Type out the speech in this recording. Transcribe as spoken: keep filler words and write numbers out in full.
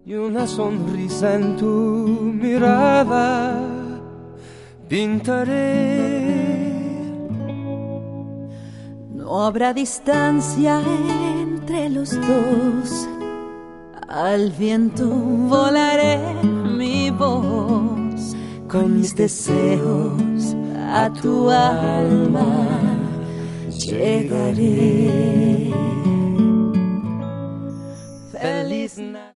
y una sonrisa en tu mirada pintaré. No habrá distancia entre los dos, al viento volaré mi voz, con mis deseos a tu alma llegaré. Feliz Navidad.